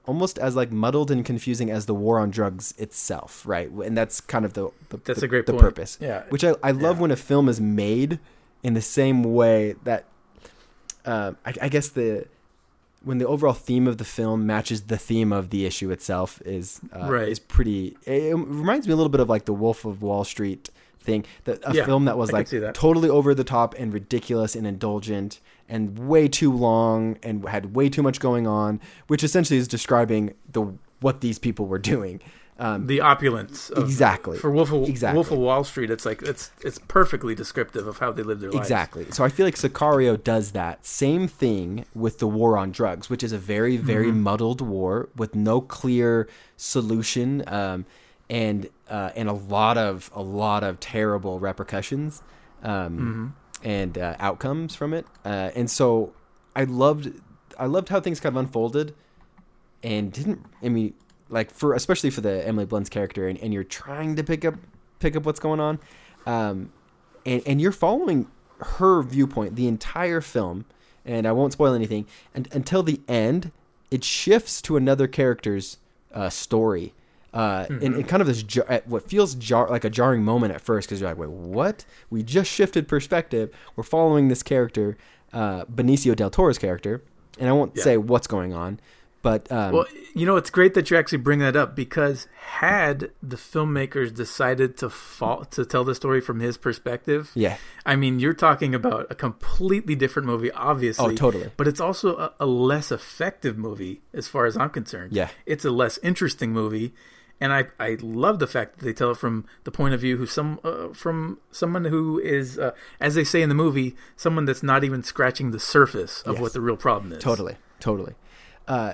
almost as like muddled and confusing as the war on drugs itself, right? And that's kind of the the, That's the, a great the point. purpose. Yeah. Which I, I love Yeah. when a film is made in the same way that uh, I, I guess the when the overall theme of the film matches the theme of the issue itself is uh, Right. is pretty. It, it reminds me a little bit of like the Wolf of Wall Street thing, that a Yeah, film that was I can like see that. totally over the top and ridiculous and indulgent and way too long and had way too much going on, which essentially is describing the what these people were doing. Um, The opulence. Of, Exactly. For Wolf of, Exactly. Wolf of Wall Street, it's like it's it's perfectly descriptive of how they live their lives. Exactly. So I feel like Sicario does that same thing with the war on drugs, which is a very, very Mm-hmm. muddled war with no clear solution, um, and uh, and a lot of a lot of terrible repercussions um, Mm-hmm. and uh, outcomes from it. Uh, and so I loved I loved how things kind of unfolded, and didn't I mean like for especially for the Emily Blunt's character, and, and you're trying to pick up pick up what's going on. Um, and, and you're following her viewpoint the entire film, and I won't spoil anything, and until the end, it shifts to another character's uh, story, uh, Mm-hmm. and, and kind of this jar- at what feels jar- like a jarring moment at first, because you're like, wait, what? We just shifted perspective. We're following this character, uh, Benicio del Toro's character, and I won't Yeah. say what's going on, but um, Well, you know, it's great that you actually bring that up, because had the filmmakers decided to fall, to tell the story from his perspective, yeah, I mean, you're talking about a completely different movie, obviously. Oh, totally. But it's also a, a less effective movie, as far as I'm concerned. Yeah. It's a less interesting movie, and I, I love the fact that they tell it from the point of view who some uh, from someone who is, uh, as they say in the movie, someone that's not even scratching the surface of Yes. what the real problem is. Totally, totally. Uh,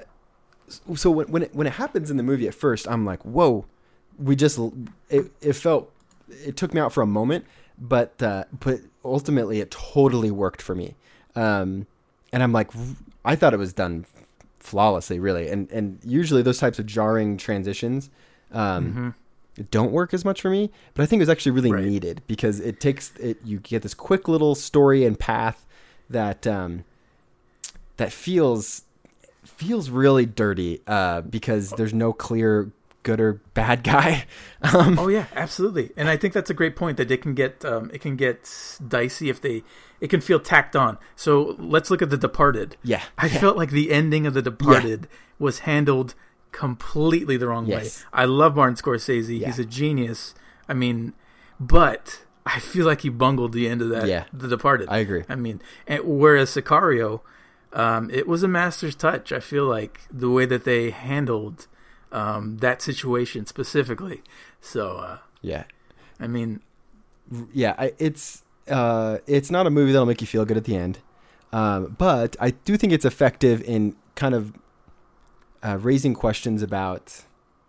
so when when it, when it happens in the movie at first, I'm like, whoa, we just it, it felt it took me out for a moment, but uh, but ultimately it totally worked for me, um, and I'm like, I thought it was done flawlessly, really, and and usually those types of jarring transitions um, Mm-hmm. don't work as much for me, but I think it was actually really Right. needed, because it takes it you get this quick little story and path that um, that feels. feels really dirty uh, because there's no clear good or bad guy. Um, Oh yeah, absolutely. And I think that's a great point, that it can get um, it can get dicey if they it can feel tacked on. So let's look at The Departed. yeah. I yeah. felt like the ending of The Departed was handled completely the wrong Yes. way. I love Martin Scorsese. Yeah. He's a genius. I mean, but I feel like he bungled the end of that. Yeah. The Departed. I agree. I mean, and whereas Sicario, um, it was a master's touch. I feel like the way that they handled um, that situation specifically. So, uh, Yeah. I mean, Yeah. I, it's uh, it's not a movie that'll make you feel good at the end. Um, but I do think it's effective in kind of uh, raising questions about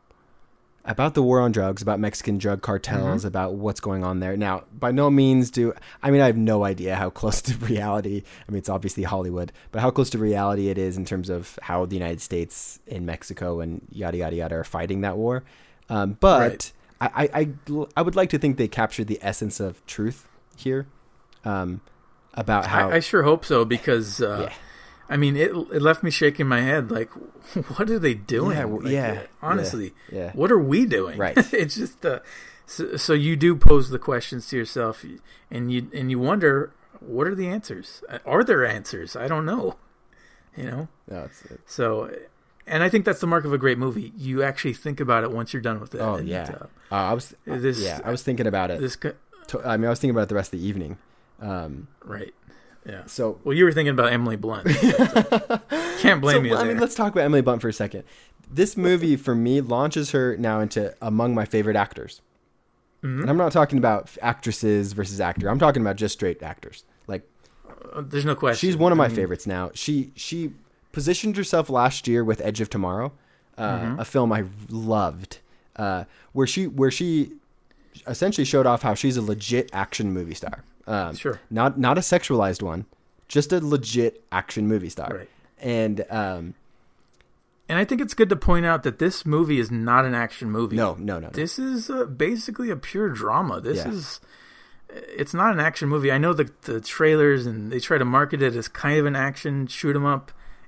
about the war on drugs, about Mexican drug cartels, Mm-hmm. about what's going on there. Now, by no means do I mean I have no idea how close to reality. I mean, it's obviously Hollywood, but how close to reality it is in terms of how the United States and Mexico and yada yada yada are fighting that war. Um, but Right. I, I, I I would like to think they captured the essence of truth here, um, about how I, I sure hope so, because uh, Yeah. I mean, it it left me shaking my head. Like, what are they doing? Yeah, w- Like, yeah, honestly, yeah, yeah. what are we doing? Right. It's just uh, so, so you do pose the questions to yourself, and you and you wonder, what are the answers? Are there answers? I don't know. You know. no, it's, it, So, and I think that's the mark of a great movie. You actually think about it once you're done with it. oh And, yeah. uh, Uh, I was this- yeah I was thinking about it. this co- To- I mean, I was thinking about it the rest of the evening. Um, right. Yeah. so Well, you were thinking about Emily Blunt. But, uh, can't blame so, you. I mean, there. let's talk about Emily Blunt for a second. This movie for me launches her now into among my favorite actors. Mm-hmm. And I'm not talking about actresses versus actor. I'm talking about just straight actors. Like, Uh, There's no question. she's one of my I mean, favorites now. She she positioned herself last year with Edge of Tomorrow, uh, Mm-hmm. a film I loved, uh, where she where she essentially showed off how she's a legit action movie star. Um, Sure. Not not a sexualized one, just a legit action movie star. Right. And um, And I think it's good to point out that this movie is not an action movie. no, no, no, no. This is uh, basically a pure drama. This Yeah. is. It's not an action movie. I know the the trailers and they try to market it as kind of an action shoot 'em up,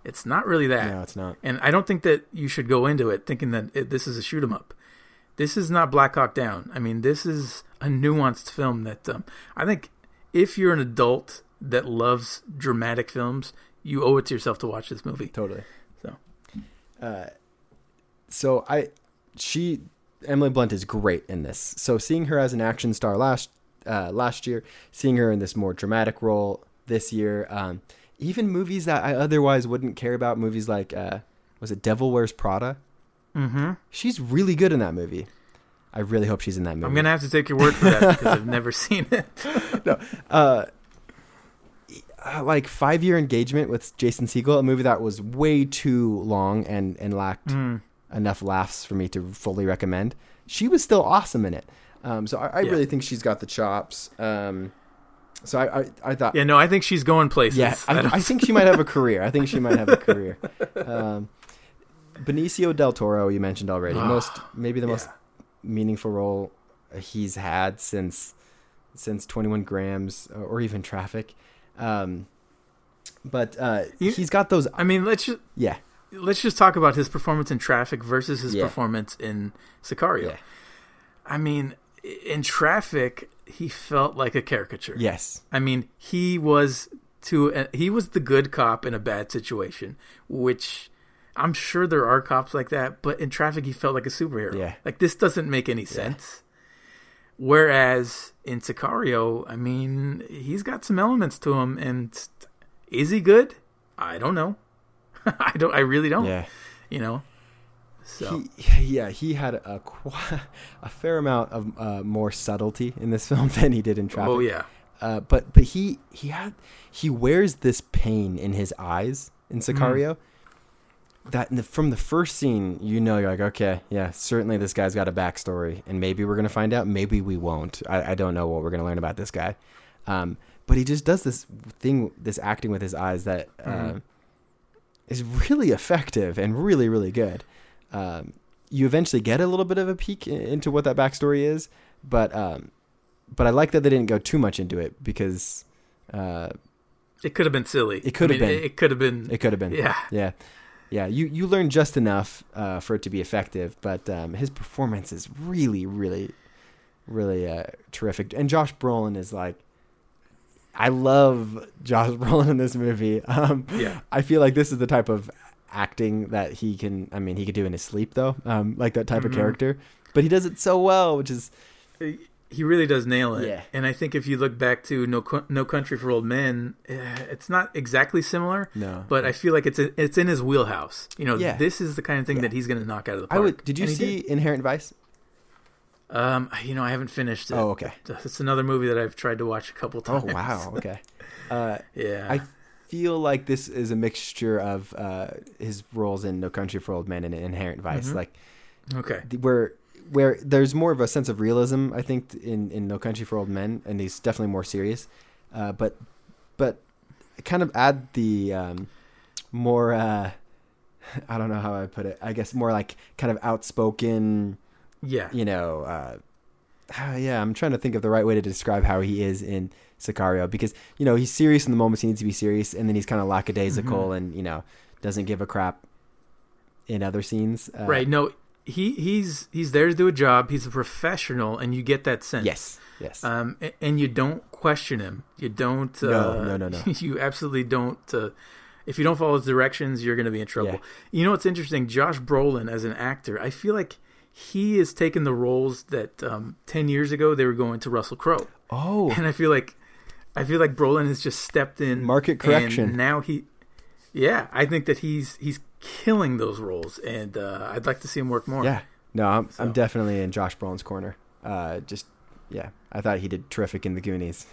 It's not really that. No, it's not. And I don't think that you should go into it thinking that it, this is a shoot 'em up. This is not Black Hawk Down. I mean, this is a nuanced film that um, I think if you're an adult that loves dramatic films, you owe it to yourself to watch this movie. Totally. So, uh, so I, she, Emily Blunt is great in this. So seeing her as an action star last, uh, last year, seeing her in this more dramatic role this year, um, even movies that I otherwise wouldn't care about, movies like, uh, was it Devil Wears Prada? mm-hmm. She's really good in that movie. I really hope she's in that movie. I'm going to have to take your word for that because I've never seen it. no, uh, like Five Year Engagement with Jason Segel, a movie that was way too long and, and lacked Mm. enough laughs for me to fully recommend. She was still awesome in it. Um, so I, I Yeah. really think she's got the chops. Um, so I, I, I thought, Yeah, no, I think she's going places. yeah, I, don't- I think she might have a career. I think she might have a career. Um, Benicio del Toro, you mentioned already. Most, maybe the most Yeah. meaningful role he's had since since twenty-one grams or even Traffic. Um, but uh, You- he's got those. I mean, let's just Yeah, let's just talk about his performance in Traffic versus his Yeah. performance in Sicario. yeah, I mean, in Traffic, he felt like a caricature. yes, I mean, he was to uh, he was the good cop in a bad situation, which I'm sure there are cops like that, but in Traffic he felt like a superhero. Yeah. Like this doesn't make any sense. Whereas in Sicario, I mean, he's got some elements to him, and is he good? I don't know. I don't. I really don't. yeah. You know. So He, yeah, he had a qu- a fair amount of uh, more subtlety in this film than he did in Traffic. oh yeah, Uh, but but he he had he wears this pain in his eyes in Sicario. That in the, from the first scene, you know, you're like, okay, yeah, certainly this guy's got a backstory, and maybe we're gonna find out, maybe we won't. I, I don't know what we're gonna learn about this guy, um, but he just does this thing, this acting with his eyes that uh, Mhm. is really effective and really really good. Um, you eventually get a little bit of a peek i- into what that backstory is, but um, but I like that they didn't go too much into it because uh, it could have been silly. It could I have mean, been. It, it could have been. it could have been. Yeah. Yeah. Yeah. You, you learn just enough uh, for it to be effective, but um, his performance is really, really, really uh, terrific. And Josh Brolin is like, I love Josh Brolin in this movie. Um, Yeah. I feel like this is the type of acting that he can, I mean, he could do in his sleep though, um, like that type Mhm. of character, but he does it so well, which is, He really does nail it. Yeah. And I think if you look back to No Co- No Country for Old Men, eh, it's not exactly similar, no. but I feel like it's a, it's in his wheelhouse. You know, Yeah. this is the kind of thing Yeah. that he's going to knock out of the I park. would, did you And he see did. Inherent Vice? Um, you know, I haven't finished it. Oh, okay. It's another movie that I've tried to watch a couple Oh, times. wow. Okay. Uh, Yeah. I feel like this is a mixture of uh, his roles in No Country for Old Men and Inherent Vice, Mhm. like okay. the- where where there's more of a sense of realism, I think, in, in No Country for Old Men, and he's definitely more serious. Uh, but but kind of add the um, more uh, I don't know how I put it. I guess more like kind of outspoken, Yeah. you know. Uh, uh, yeah, I'm trying to think of the right way to describe how he is in Sicario, because you know he's serious in the moments he needs to be serious, and then he's kind of lackadaisical Mhm. and you know doesn't give a crap in other scenes. Uh, Right. No, he he's he's there to do a job. He's a professional, and you get that sense. Yes. Yes. Um, a- and you don't question him. You don't. Uh, No, no, no, no. You absolutely don't. Uh, if you don't follow his directions, you're going to be in trouble. Yeah. You know what's interesting? Josh Brolin, as an actor, I feel like he has taken the roles that um, ten years ago they were going to Russell Crowe, oh, and I feel like I feel like Brolin has just stepped in. Market correction. And now he, yeah, I think that he's he's killing those roles, and uh, I'd like to see him work more. yeah. No, I'm So. I'm definitely in Josh Brolin's corner. Uh, just yeah, I thought he did terrific in The Goonies.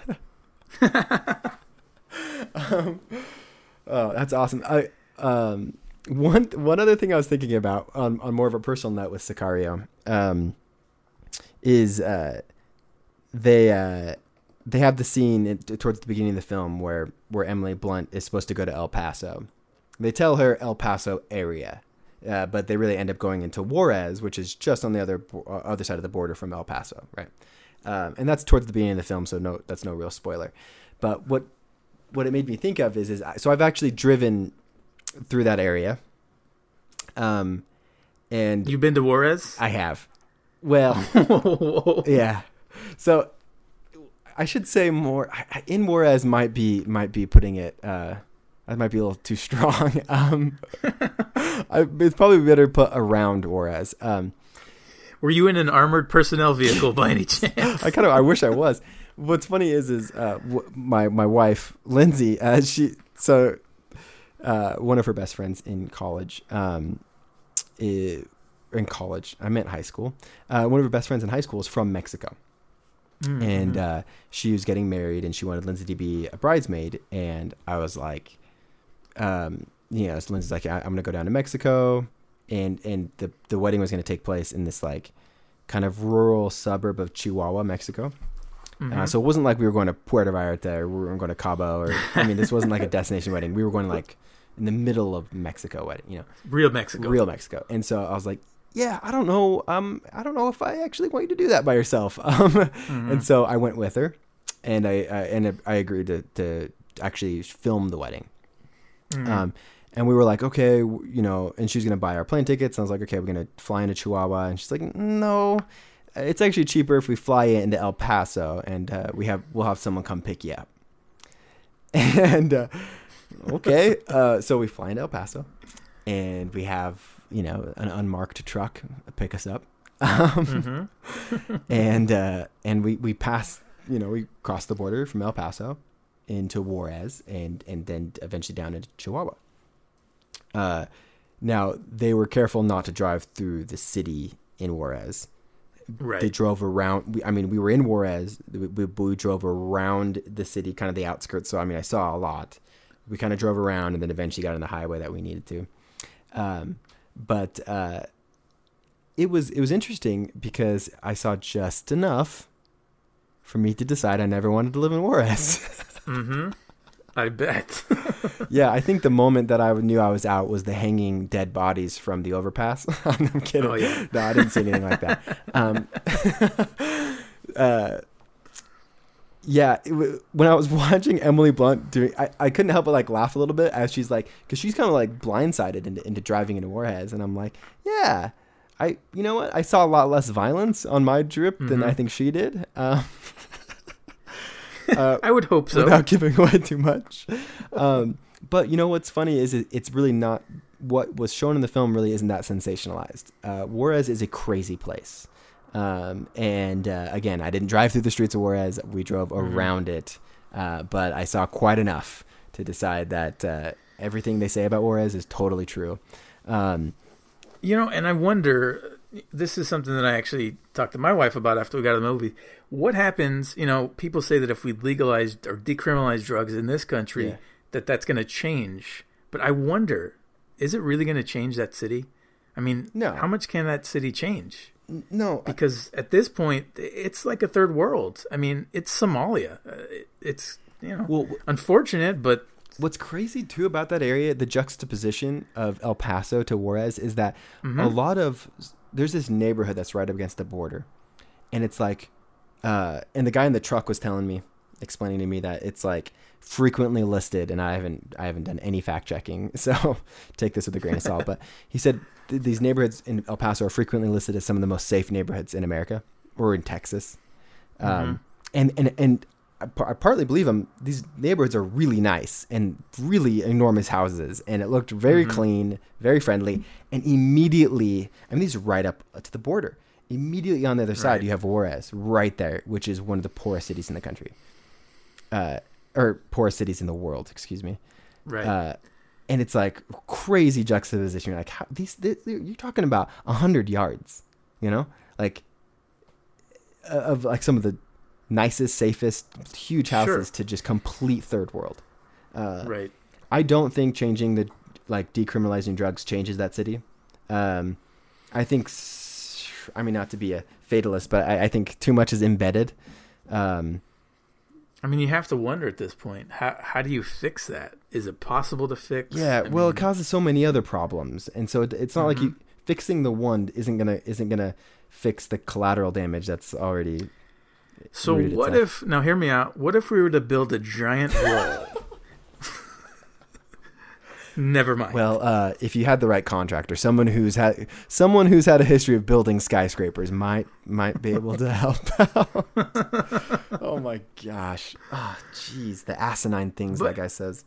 um, oh, that's awesome. I um one one other thing I was thinking about on on more of a personal note with Sicario um is uh they uh they have the scene in, towards the beginning of the film where where Emily Blunt is supposed to go to El Paso. They tell her El Paso area. Uh, but they really end up going into Juarez, which is just on the other bo- uh, other side of the border from El Paso, right? Um, and that's towards the beginning of the film, so no, that's no real spoiler. But what what it made me think of is is I, so I've actually driven through that area. Um, and You've been to Juarez? I have. Well, yeah. So I should say more. In Juarez might be might be putting it. Uh, that might be a little too strong. Um, I, it's probably better put around Juarez. Um, Were you in an armored personnel vehicle by any chance? I kind of. I wish I was. What's funny is is uh, w- my my wife Lindsay. Uh, she so uh, one of her best friends in college. Um, is, in college, I meant high school. Uh, one of her best friends in high school is from Mexico. Mm-hmm. And uh, she was getting married, and she wanted Lindsay to be a bridesmaid. And I was like, um, you know, so Lindsay's like, I- I'm going to go down to Mexico. And and the, the wedding was going to take place in this, like, kind of rural suburb of Chihuahua, Mexico. Mm-hmm. Uh, so it wasn't like we were going to Puerto Vallarta or we were going to Cabo. Or I mean, this wasn't like a destination wedding. We were going, like, in the middle of Mexico wedding, you know. Real Mexico. Real Mexico. And so I was like, yeah, I don't know. Um, I don't know if I actually want you to do that by yourself. Um, mm-hmm. And so I went with her, and I, I and I agreed to, to actually film the wedding. Mm-hmm. Um, and we were like, okay, you know, and she was gonna buy our plane tickets. And I was like, okay, we're gonna fly into Chihuahua, and she's like, no, it's actually cheaper if we fly into El Paso, and uh, we have we'll have someone come pick you up. And uh, okay, uh, so we fly into El Paso, and we have, you know, an unmarked truck pick us up. Um, mm-hmm. and, uh, and we, we passed, you know, we crossed the border from El Paso into Juarez and, and then eventually down into Chihuahua. Uh, now they were careful not to drive through the city in Juarez. Right. They drove around. We, I mean, we were in Juarez, we, we, we drove around the city, kind of the outskirts. So, I mean, I saw a lot. We kind of drove around and then eventually got on the highway that we needed to. Um, But uh, it was it was interesting because I saw just enough for me to decide I never wanted to live in Juarez. Mm-hmm. I bet. Yeah, I think the moment that I knew I was out was the hanging dead bodies from the overpass. I'm kidding. Oh, yeah. No, I didn't see anything like that. Um, uh, yeah, it w- when I was watching Emily Blunt doing, I, I couldn't help but like laugh a little bit as she's like, because she's kind of like blindsided into, into driving into Juarez, and I'm like, yeah, I, you know what, I saw a lot less violence on my trip mm-hmm. than I think she did. Um, uh, I would hope so, without giving away too much. Um, but you know what's funny is it, it's really not what was shown in the film. Really isn't that sensationalized. Uh, Juarez is a crazy place. Um, and, uh, again, I didn't drive through the streets of Juarez. We drove mm-hmm. around it. Uh, but I saw quite enough to decide that, uh, everything they say about Juarez is totally true. Um, you know, and I wonder, this is something that I actually talked to my wife about after we got out of the movie. What happens, you know, people say that if we legalized or decriminalized drugs in this country, yeah. that that's going to change. But I wonder, is it really going to change that city? I mean, no. How much can that city change? No, because at this point, it's like a third world. I mean, it's Somalia. It's, you know, well, unfortunate, but what's crazy too about that area, the juxtaposition of El Paso to Juarez, is that mm-hmm. a lot of there's this neighborhood that's right up against the border, and it's like, uh, and the guy in the truck was telling me, explaining to me that it's like frequently listed, and I haven't I haven't done any fact checking, so take this with a grain of salt. But he said th- these neighborhoods in El Paso are frequently listed as some of the most safe neighborhoods in America or in Texas. Um, mm-hmm. and and and I, par- I partly believe him. These neighborhoods are really nice and really enormous houses, and it looked very mm-hmm. clean, very friendly. And immediately, I mean, these are right up to the border. Immediately on the other side, right. you have Juarez right there, which is one of the poorest cities in the country. Uh, or poorest cities in the world, excuse me. Right. Uh, and it's like crazy juxtaposition. You're like, how, these, these, you're talking about a hundred yards, you know, like uh, of like some of the nicest, safest, huge houses sure. to just complete third world. Uh, right. I don't think changing the, like decriminalizing drugs changes that city. Um, I think, I mean, not to be a fatalist, but I, I think too much is embedded. Um, I mean, you have to wonder at this point, how how do you fix that? Is it possible to fix? Yeah, I well, mean, it causes so many other problems, and so it, it's not mm-hmm. like you fixing the one isn't gonna isn't gonna fix the collateral damage that's already. So what itself. if now? Hear me out. What if we were to build a giant wall? Never mind. Well, uh, if you had the right contractor, someone who's had someone who's had a history of building skyscrapers might might be able to help out. Oh my gosh. Oh, jeez, the asinine things But- that guy says.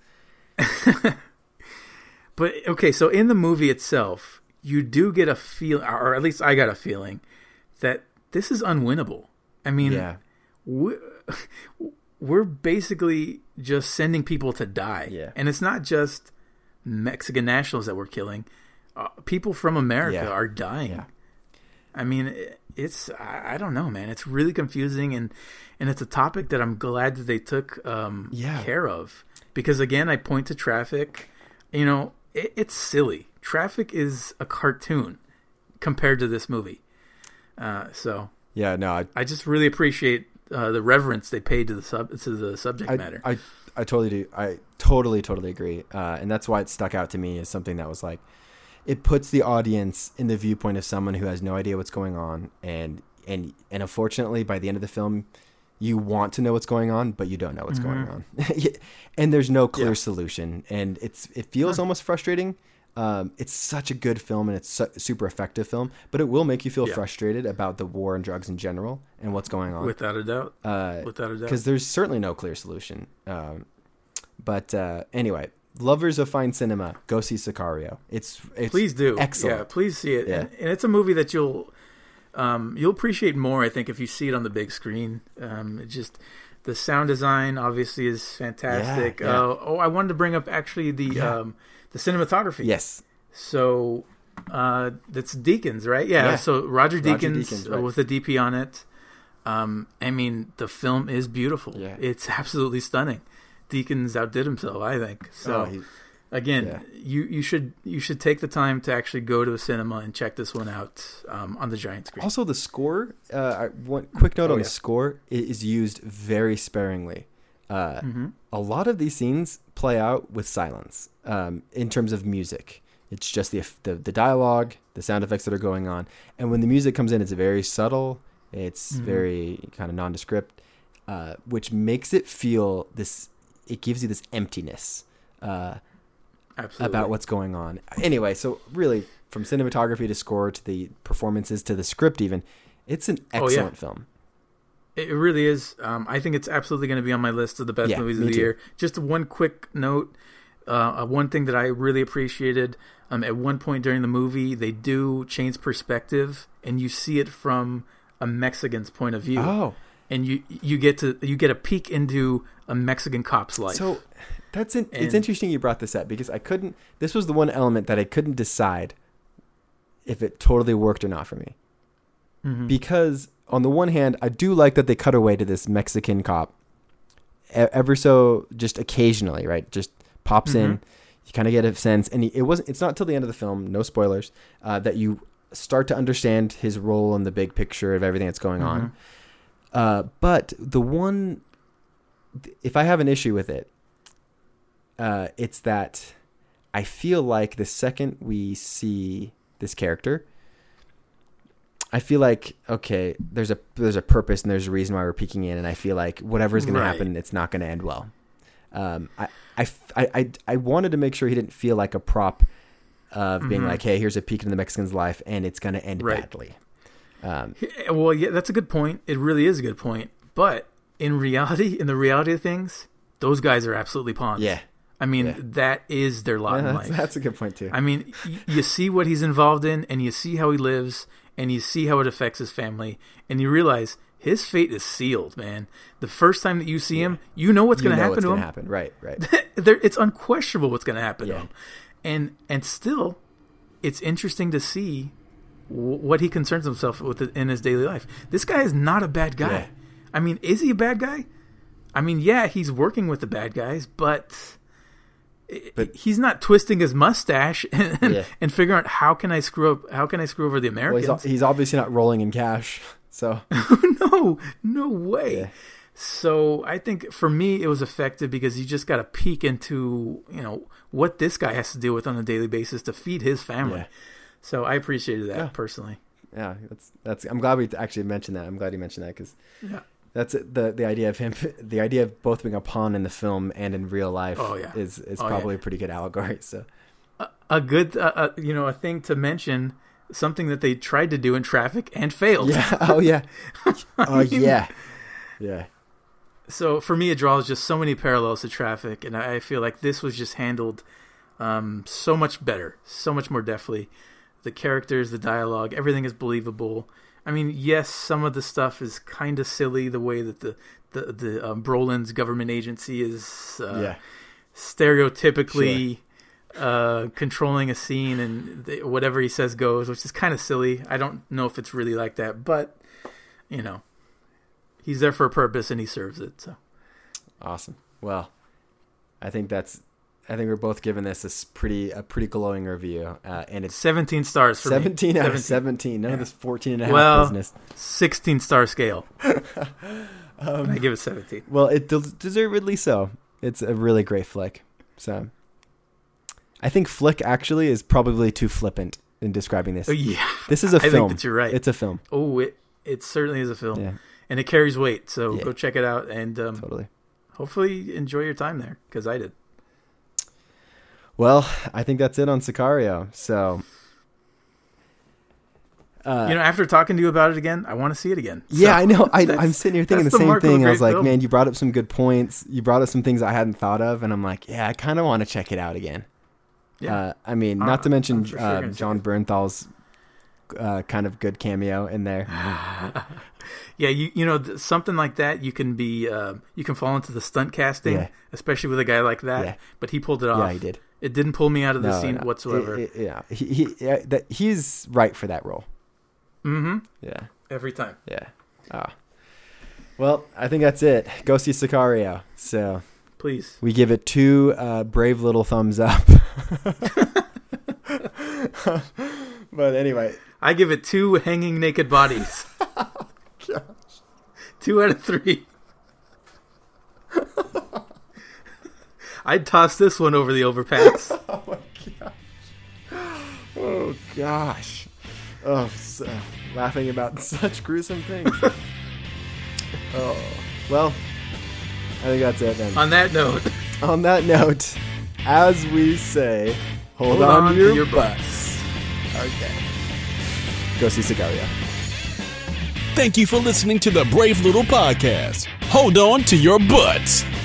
But okay, so in the movie itself, you do get a feel, or at least I got a feeling, that this is unwinnable. I mean, Yeah. we- we're basically just sending people to die. Yeah. And it's not just Mexican nationals that we're killing. Uh, people from America Yeah. are dying. Yeah. I mean, it- it's, I I don't know, man. It's really confusing, and, and it's a topic that I'm glad that they took um, Yeah. care of. Because, again, I point to traffic. You know, it, it's silly. Traffic is a cartoon compared to this movie. Uh, so Yeah, no, I I just really appreciate uh, the reverence they paid to the sub to the subject I, matter. I, I totally do. I totally, totally agree. Uh, and that's why it stuck out to me as something that was like, it puts the audience in the viewpoint of someone who has no idea what's going on. And, and, and unfortunately, by the end of the film, you want to know what's going on, but you don't know what's Mm-hmm. going on. And there's no clear Yeah. solution. And it's, it feels almost frustrating. Um, it's such a good film, and it's su- super effective film, but it will make you feel Yeah. frustrated about the war and drugs in general and what's going on. Without a doubt. Uh, Without a doubt. because there's certainly no clear solution. Um, but uh, anyway, lovers of fine cinema, go see Sicario. It's, it's Please do. excellent. Yeah, please see it. Yeah. And, and it's a movie that you'll um, you'll appreciate more, I think, if you see it on the big screen. Um, it just the sound design obviously is fantastic. Yeah, yeah. Uh, oh, I wanted to bring up actually the Yeah. um, the cinematography. Yes, So uh, that's Deakins, right? Yeah. Yeah. So Roger Roger Deakins, Deakins, uh, right. with the D P on it. Um, I mean, the film is beautiful. Yeah. It's absolutely stunning. Deakins outdid himself, I think. So Oh, he- again, yeah. you, you should you should take the time to actually go to a cinema and check this one out um, on the giant screen. Also, the score. Uh, I, one quick note Oh, on yeah. the score: it is used very sparingly. Uh, Mhm. A lot of these scenes play out with silence um, in terms of music. It's just the, the the dialogue, the sound effects that are going on, and when the music comes in, it's very subtle. It's Mhm. very kind of nondescript, uh, which makes it feel this. It gives you this emptiness uh, Absolutely. about what's going on. Anyway, so really, from cinematography to score to the performances to the script, even, it's an Oh, yeah. excellent film. It really is. Um, I think it's absolutely going to be on my list of the best Yeah, movies of me the too. year. Just one quick note. Uh, one thing that I really appreciated, um, at one point during the movie, they do change perspective, and you see it from a Mexican's point of view, Oh, and you you get to you get a peek into a Mexican cop's life. so that's in, it's And- interesting you brought this up because I couldn't. This was the one element that I couldn't decide if it totally worked or not for me. Mhm. Because on the one hand, I do like that they cut away to this Mexican cop e- ever so just occasionally, right? Just pops in. You kind of get a sense, and he, it wasn't. It's not till the end of the film, no spoilers, uh, that you start to understand his role in the big picture of everything that's going on. Uh, but the one, if I have an issue with it, uh, it's that I feel like the second we see this character, I feel like, okay, there's a there's a purpose and there's a reason why we're peeking in, and I feel like whatever's going Right. to happen, it's not going to end well. Um, I, I, f- I, I, I wanted to make sure he didn't feel like a prop of being Mhm. like, hey, here's a peek into the Mexican's life, and it's going to end Right. badly. Um, Yeah, well, yeah, that's a good point. It really is a good point. But in reality, in the reality of things, those guys are absolutely pawns. yeah, I mean, Yeah. that is their lot Yeah, in that's, life. that's a good point too. I mean, y- you see what he's involved in, and you see how he lives, and you see how it affects his family, and you realize his fate is sealed, man. The first time that you see him, you know what's You going to know happen what's to gonna him. happen. Right, right. There, it's unquestionable what's going to happen Yeah. to him, and and still, it's interesting to see w- what he concerns himself with in his daily life. This guy is not a bad guy. Yeah. I mean, is he a bad guy? I mean, yeah, he's working with the bad guys, but, But- he's not twisting his mustache and, Yeah. and figuring out how can I screw up, how can I screw over the Well, Americans? he's, he's obviously not rolling in cash, so no, no way. Yeah. So I think for me it was effective because you just got a peek into, you know, what this guy has to deal with on a daily basis to feed his family. Yeah. So I appreciated that Yeah. personally. yeah, that's that's. I'm glad we actually mentioned that. I'm glad you mentioned that because Yeah. That's it. the the idea of him. The idea of both being a pawn in the film and in real life Oh, yeah. is is Oh, probably yeah. a pretty good allegory. So A, a good, uh, uh, you know, a thing to mention, something that they tried to do in Traffic and failed. yeah. Oh yeah. Oh mean- yeah. Yeah. So for me, it draws just so many parallels to Traffic, and I I feel like this was just handled um, so much better, so much more deftly. The characters, the dialogue, everything is believable. I mean, yes, some of the stuff is kind of silly, the way that the the the um, Brolin's government agency is uh, Yeah. stereotypically uh, controlling a scene, and they, whatever he says goes, which is kind of silly. I don't know if it's really like that, but you know, he's there for a purpose and he serves it. So Awesome. Well, I think that's. I think we're both giving this a s- pretty a pretty glowing review, uh, and it's seventeen stars for seventeen me. out of seventeen. None of Yeah. this fourteen and a half Well, business. sixteen star scale. Um, I give it seventeen. Well, it des- deservedly so. It's a really great flick. So, I think flick actually is probably too flippant in describing this. Oh yeah, This is a I film. think that you're right. It's a film. oh, it it certainly is a film, Yeah, and it carries weight. So Yeah. go check it out, and um, totally. hopefully enjoy your time there, because I did. Well, I think that's it on Sicario. So, uh, You know, after talking to you about it again, I want to see it again. yeah, So I know. I, that's- I'm sitting here thinking the that's the same mark of a thing. I was great like, film. man, you brought up some good points. You brought up some things I hadn't thought of, and I'm like, yeah, I kind of want to check it out again. Yeah. Uh, I mean, Uh, not to mention I'm for sure uh, gonna check John it. Bernthal's uh, kind of good cameo in there. Yeah, you you know th- something like that, you can be uh, you can fall into the stunt casting, Yeah. especially with a guy like that. Yeah. But he pulled it off. Yeah, he did. It didn't pull me out of the No, scene no. whatsoever. It- it- yeah, he, he yeah, that he's right for that role. mm-hmm. Yeah, Every time. yeah. Ah, well, I think that's it. Go see Sicario. So Please. we give it two uh, brave little thumbs up. But anyway, I give it two hanging naked bodies. Two out of three. I'd toss this one over the overpass. oh my gosh, oh gosh, oh, so, laughing about such gruesome things. Oh, well, I think that's it then. On that note, On that note, as we say, hold, Hold on, on to your, to your butts. Okay. Go see Sicario. Thank you for listening to the Brave Little Podcast. Hold on to your butts.